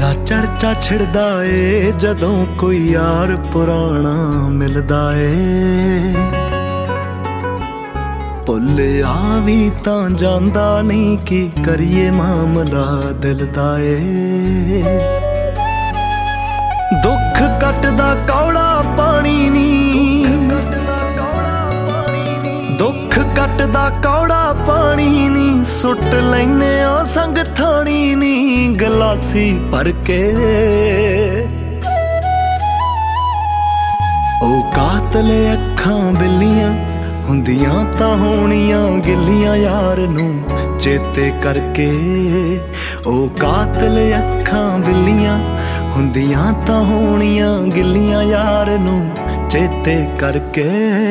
तेरा चर्चा छिड़दा ए जदों कोई यार पुराना मिलदा ए। भुल्लिया भी तां जांदा नहीं कि करिए मामला दिल दा ए। दुख कटदा कौड़ा पानी नी, दुख कटदा कौड़ा पानी नी, सुट लैने आ संग थानी नी गलासी भर के। ओ कातले अखां बिल्लियां हुंदियां तां होणियां गिल्लियां यार नूं चेते करके। ओ कातले अखां बिल्लियां हुंदियां तां होणियां गिल्लियां यार नूं चेते करके।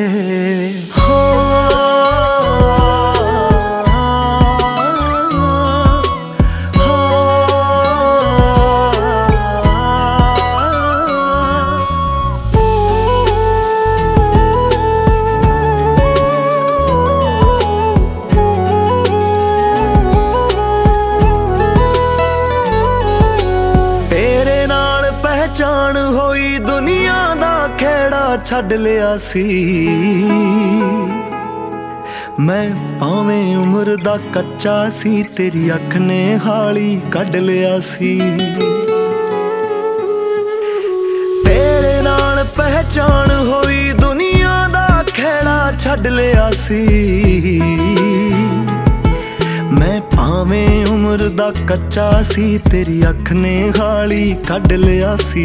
पहचान होई दुनिया दा खेड़ा छड्ड लिया सी मैं, भावें उम्र दा कच्चा सी तेरी अख ने हाली कढ लिया सी। तेरे नाल पहचान होई दुनिया दा खेड़ा छड्ड लिया सी मैं, भावें उम्र दा कच्चा सी तेरी अख ने हाली कढ लिया सी।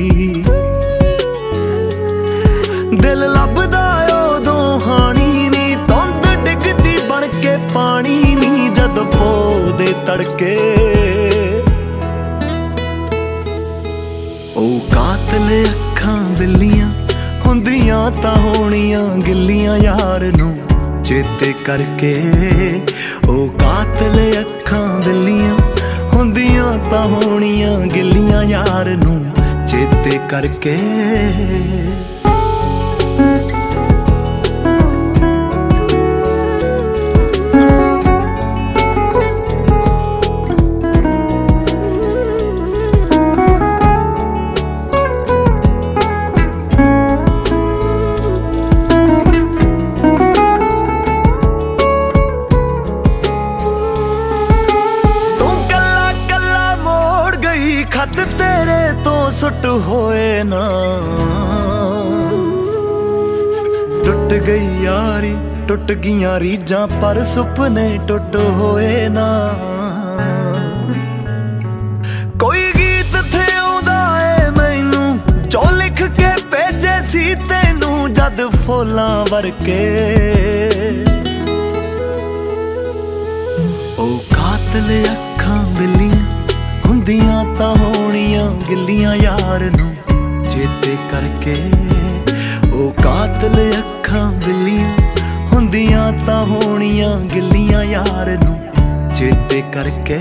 दिल लभदा उदों हानी नी, धुंद डिगदी बन के पानी नी जद पो दे तड़के। ओ कातले अखां बिल्लियां हुंदियां तां होणियां गिल्लियां यार नूं चेते करके। ओ कातले अखां बिल्लियां हुंदियां तां होणियां गिल्लियां यार नूं चेते करके। खत तेरे तो सुट होए ना, टुट गई यारी टुट गियां रीझां पर सुपने टुट होए ना। कोई गीत थे आउंदा ए मैनू जो लिख के भेजे सी तैनू जद फुल्लां वरके। ओ कातले अखां बिल्लियां हुंदियां तां होणियां गिल्लियां यार नूं चेते करके। ओ कातले अखां बिल्लियां हुंदियां तां होणियां गिल्लियां यार नूं चेते करके।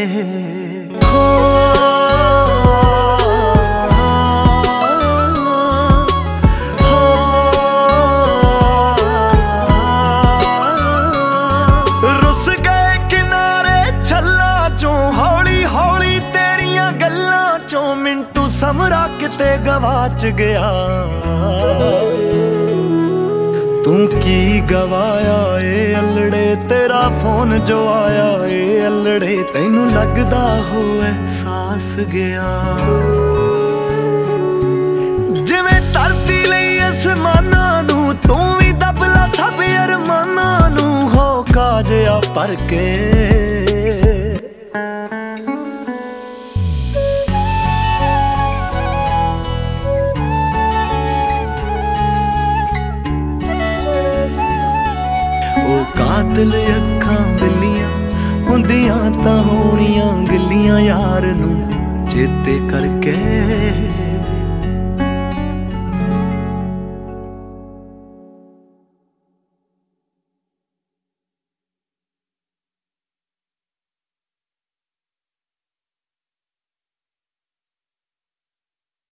रुस गए किनारे छल्ला चों हौली हौली तेरियां गल्लां चों मिंटू समरा किते गवाच गया। तू की गवाया ए अल्लड़े तेरा फोन जो आया ए अल्लड़े तैनू लगदा हो एहसास गया। जिवें धरती लई आसमानां नूं तू भी दबला सब अरमानां नूं हो काजिया भर के। ओ कातले अखां बिल्लियां हुंदियां तां होणियां गिल्लियां यार नूं चेते करके।